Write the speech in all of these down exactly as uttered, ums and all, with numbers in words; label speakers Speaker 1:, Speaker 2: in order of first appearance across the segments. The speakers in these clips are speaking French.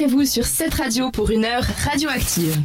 Speaker 1: Insérez-vous sur cette radio pour une heure radioactive.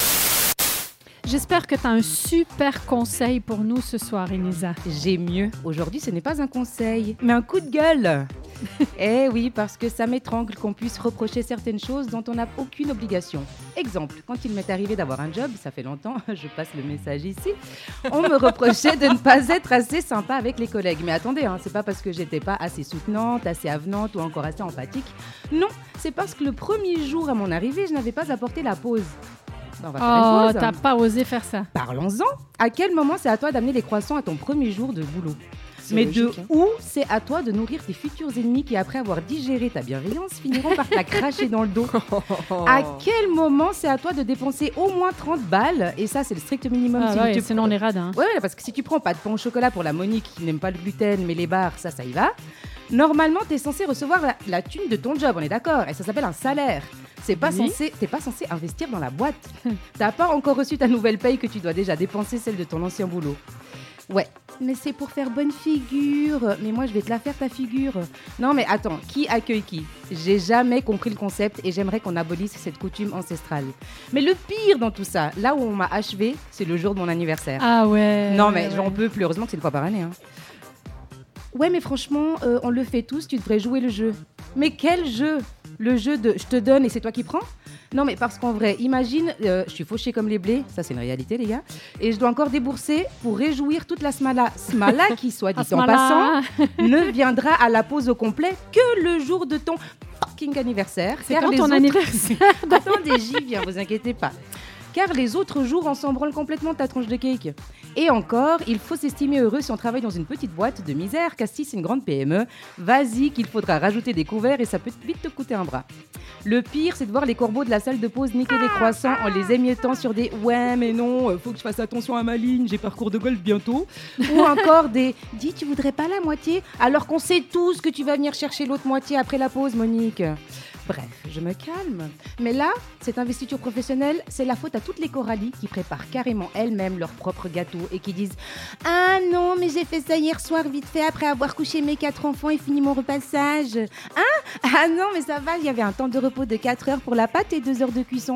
Speaker 2: J'espère que tu as un super conseil pour nous ce soir, Elisa.
Speaker 3: J'ai mieux. Aujourd'hui, ce n'est pas un conseil, mais un coup de gueule. Eh oui, parce que ça m'étrangle qu'on puisse reprocher certaines choses dont on n'a aucune obligation. Exemple, quand il m'est arrivé d'avoir un job, ça fait longtemps, je passe le message ici, on me reprochait de ne pas être assez sympa avec les collègues. Mais attendez, hein, c'est pas parce que j'étais pas assez soutenante, assez avenante ou encore assez empathique. Non, c'est parce que le premier jour à mon arrivée, je n'avais pas apporté la pause. On va faire
Speaker 2: oh,
Speaker 3: une pause.
Speaker 2: T'as pas osé faire ça.
Speaker 3: Parlons-en. À quel moment c'est à toi d'amener les croissants à ton premier jour de boulot ?
Speaker 4: C'est
Speaker 3: Mais
Speaker 4: logique,
Speaker 3: de
Speaker 4: hein.
Speaker 3: où c'est à toi de nourrir tes futurs ennemis qui, après avoir digéré ta bienveillance, finiront par te la cracher dans le dos ? À quel moment c'est à toi de dépenser au moins trente balles ? Et ça, c'est le strict minimum.
Speaker 2: Ah
Speaker 3: si
Speaker 2: ouais,
Speaker 3: tu...
Speaker 2: sinon on est rade. Hein.
Speaker 3: Ouais, parce que si tu prends pas de pain au chocolat pour la Monique qui n'aime pas le gluten, mais les bars, ça, ça y va. Normalement, tu es censé recevoir la, la thune de ton job, on est d'accord ? Et ça s'appelle un salaire. C'est pas
Speaker 2: Oui.
Speaker 3: censé, t'es pas censé investir dans la boîte. T'as pas encore reçu ta nouvelle paye que tu dois déjà dépenser celle de ton ancien boulot. Ouais, mais c'est pour faire bonne figure. Mais moi, je vais te la faire, ta figure. Non, mais attends, qui accueille qui ? J'ai jamais compris le concept et j'aimerais qu'on abolisse cette coutume ancestrale. Mais le pire dans tout ça, là où on m'a achevé, c'est le jour de mon anniversaire.
Speaker 2: Ah ouais.
Speaker 3: non, mais
Speaker 2: ouais,
Speaker 3: j'en
Speaker 2: ouais.
Speaker 3: peux plus. Heureusement que c'est une fois par année. Hein. Ouais, mais franchement, euh, on le fait tous, tu devrais jouer le jeu. Mais quel jeu ? Le jeu de je te donne et c'est toi qui prends ? Non, mais parce qu'en vrai, imagine, euh, je suis fauchée comme les blés, ça c'est une réalité les gars, et je dois encore débourser pour réjouir toute la smala. Smala qui, soit dit
Speaker 2: Ah,
Speaker 3: en
Speaker 2: smala.
Speaker 3: passant, ne viendra à la pause au complet que le jour de ton fucking anniversaire.
Speaker 2: C'est
Speaker 3: car
Speaker 2: quand
Speaker 3: les
Speaker 2: ton
Speaker 3: autres-
Speaker 2: anniversaire?
Speaker 3: Attendez, j'y viens, vous inquiétez pas. Car les autres jours, on s'en branle complètement de ta tranche de cake. Et encore, il faut s'estimer heureux si on travaille dans une petite boîte de misère, car si c'est une grande P M E, vas-y qu'il faudra rajouter des couverts et ça peut vite te coûter un bras. Le pire, c'est de voir les corbeaux de la salle de pause niquer des croissants en les émiettant sur des « ouais, mais non, faut que je fasse attention à ma ligne, j'ai parcours de golf bientôt ». Ou encore des « dis, tu voudrais pas la moitié ?» alors qu'on sait tous que tu vas venir chercher l'autre moitié après la pause, Monique. Bref, je me calme. Mais là, cette investiture professionnelle, c'est la faute à toutes les Coralie qui préparent carrément elles-mêmes leur propre gâteau et qui disent « Ah non, mais j'ai fait ça hier soir vite fait après avoir couché mes quatre enfants et fini mon repassage. Hein ? Ah non, mais ça va, il y avait un temps de repos de quatre heures pour la pâte et deux heures de cuisson. »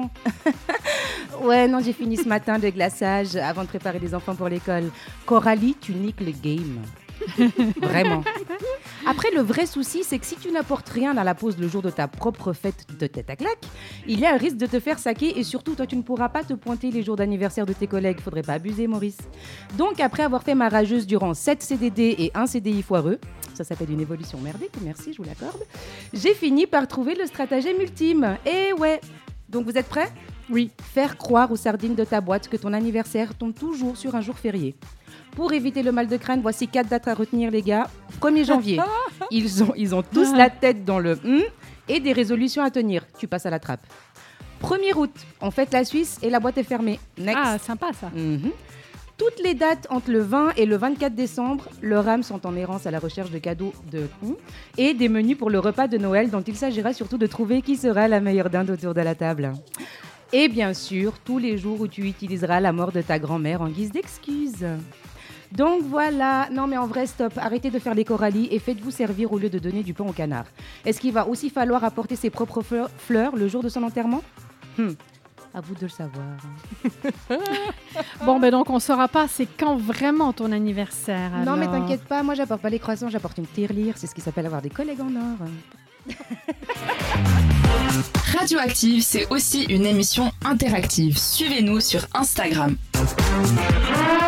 Speaker 3: Ouais, non, j'ai fini ce matin le glaçage avant de préparer les enfants pour l'école. Coralie, tu niques le game. Vraiment. Après, le vrai souci, c'est que si tu n'apportes rien à la pause le jour de ta propre fête de tête à claque, il y a un risque de te faire saquer et surtout, toi, tu ne pourras pas te pointer les jours d'anniversaire de tes collègues. Faudrait pas abuser, Maurice. Donc, après avoir fait ma rageuse durant sept C D D et un C D I foireux, ça s'appelle une évolution merdique, merci, je vous l'accorde, j'ai fini par trouver le stratagème ultime. Et ouais, donc vous êtes prêts ?
Speaker 2: Oui.
Speaker 3: Faire croire aux sardines de ta boîte que ton anniversaire tombe toujours sur un jour férié. Pour éviter le mal de crâne, voici quatre dates à retenir, les gars. premier janvier, ils ont, ils ont tous la tête dans le hum et des résolutions à tenir. Tu passes à la trappe. premier août, on fête la Suisse et la boîte est fermée. Next.
Speaker 2: Ah, sympa ça.
Speaker 3: Mhm. Toutes les dates entre le vingt et le vingt-quatre décembre, leurs âmes sont en errance à la recherche de cadeaux de hum et des menus pour le repas de Noël dont il s'agira surtout de trouver qui sera la meilleure dinde autour de la table. Et bien sûr, tous les jours où tu utiliseras la mort de ta grand-mère en guise d'excuse. Donc voilà, non mais en vrai stop, arrêtez de faire les Coralie et faites-vous servir au lieu de donner du pain au canard. Est-ce qu'il va aussi falloir apporter ses propres fleurs, fleurs le jour de son enterrement ? Hum, à vous de le savoir.
Speaker 2: Bon, ben donc on saura pas c'est quand vraiment ton anniversaire.
Speaker 3: Non mais
Speaker 2: alors.
Speaker 3: t'inquiète pas, moi j'apporte pas les croissants, j'apporte une tirelire, c'est ce qui s'appelle avoir des collègues en or.
Speaker 1: Radioactive, c'est aussi une émission interactive. Suivez-nous sur Instagram.